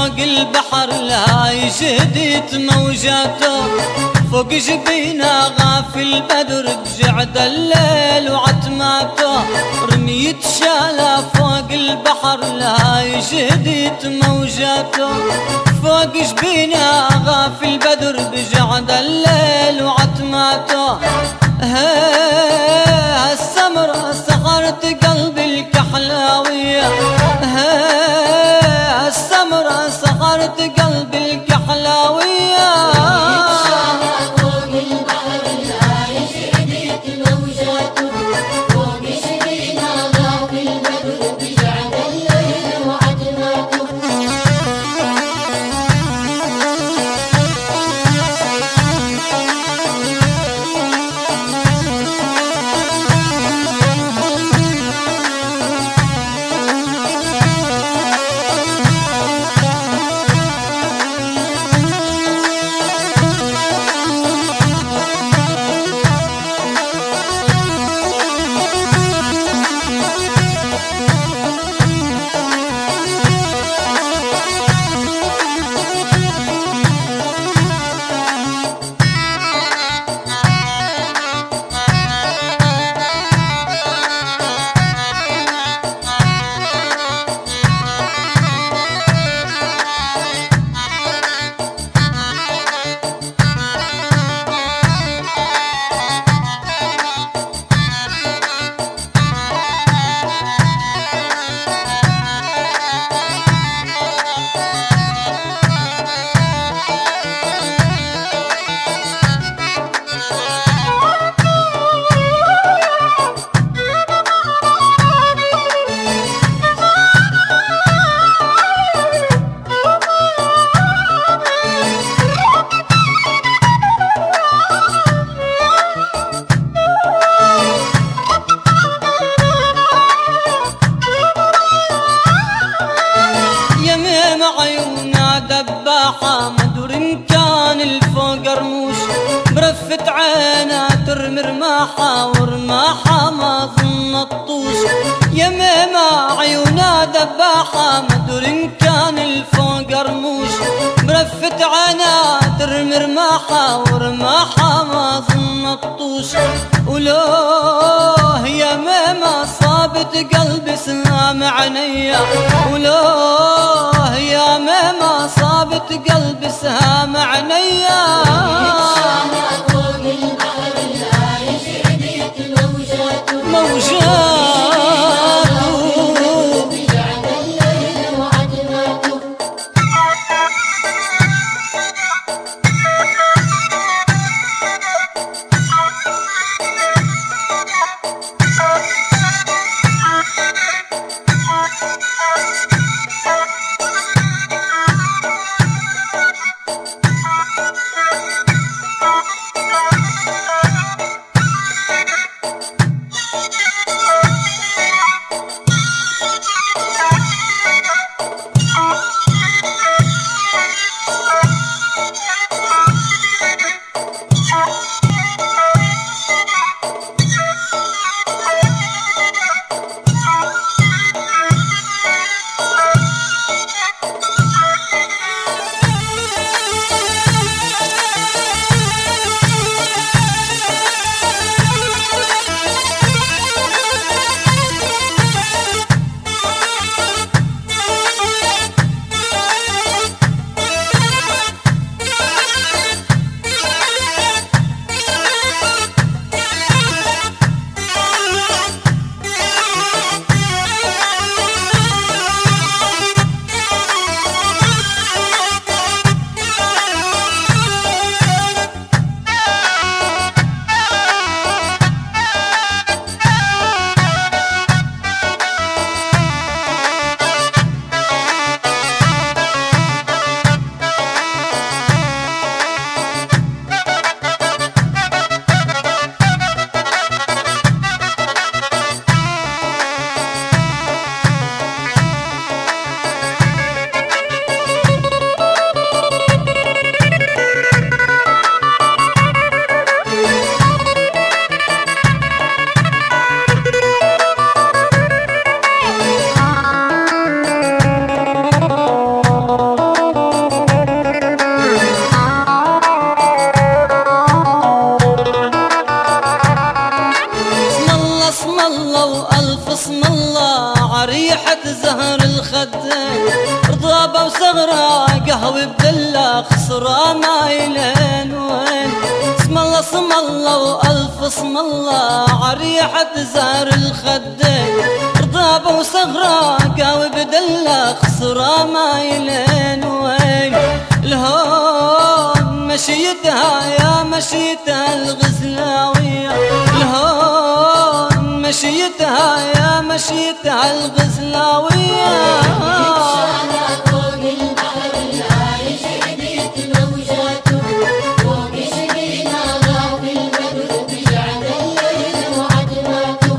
فوق البحر لا يشهدت موجاته، فوق جبينا غافل بدر بجعد الليل وعتماته، رميت شاله فوق البحر لا يشهدت موجاته، فوق جبينا غافل بدر بجعد الليل وعتماته. السمرة سخرت قلبي الكحلاوية، السمرة سخرت قلبي الكحلاوية. فوق البحر لا يشهدت موجاته، فوق جبينا غافل بدر بجعد الليل وعتماته. دباحة مدر إن كان الفوق رموش، برفة عينها ترمي رماحة ورماحة ما ظن الطوش. يميمة عيونها دباحة مدر إن كان الفوق رموش، برفة عينها ترمي رماحة ورماحة ما ظن الطوش. ولوه يميمة صابت قلبي سهام عينيا، ولوه يا ميمة صابت قلبي سهام عينيا. فوق البحر لا يشهدت موجاته، موجاته بجعد الليل وعتماته. صغرى قهوة بدلة خسرة مايلين وين. اسم الله اسم الله والف اسم الله عريحة زهر الخدين. رضابة وصغرى قهوة بدلة خسرة مايلين وين. الهون مشيتها يا مشيتها الغزلاوية. الهون مشيتها يا مشيتها الغزلاوية. فوق البحر العايش هديت موجاته. فوق شبينا غاب البدر بجعد الليل وعتماته.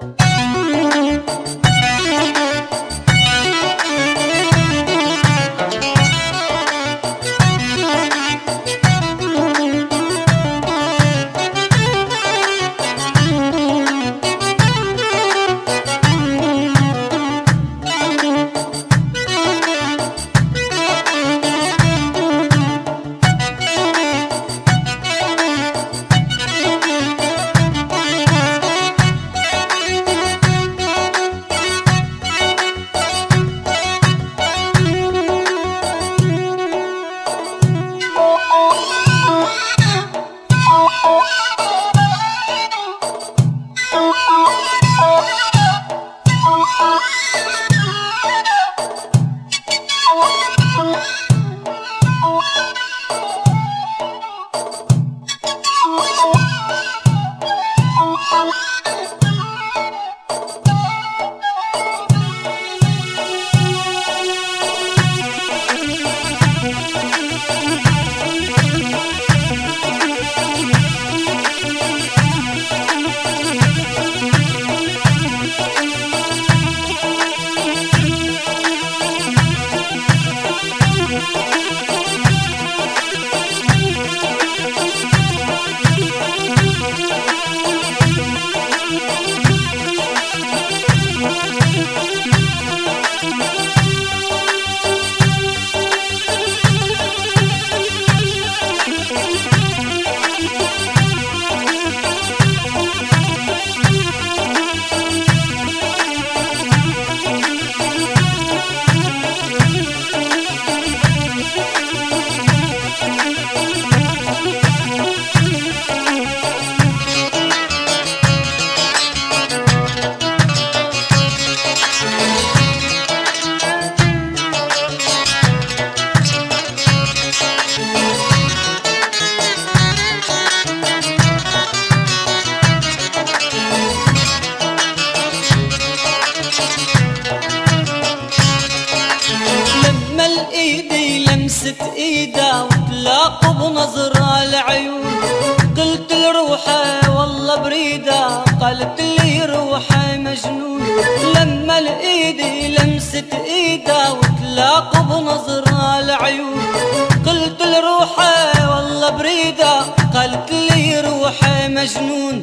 لمست ايده وتلاقوا بنظرة العيون. قلت لروحه والله بريده، قالت لي روحه مجنون. لما الايدي لمست ايده وتلاقوا بنظرة العيون. قلت لروحه والله بريده، قالت لي روحه مجنون.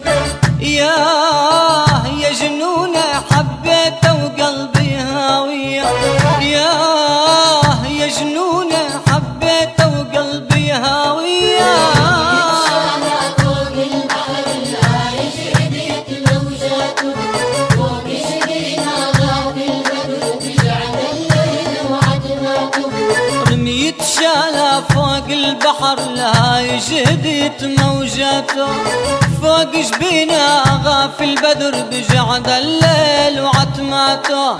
ياه يا جنونه حبيته وقلبي هاويه. ياه يا جنونه حبيته وقلبي هاويه. فوق البحر العايش هديت موجاته. فوق شبينا غاب البدر بجعد الليل وعتماته. رميت شالة فوق البحر لهاي جهدت موجاته. فوق جبينا غاف البدر بجعد الليل وعتماته.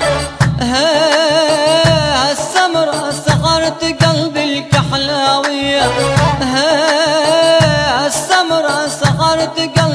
هالسمرة سخرت قلبي الكحلاوية. هالسمرة سخرت قلبي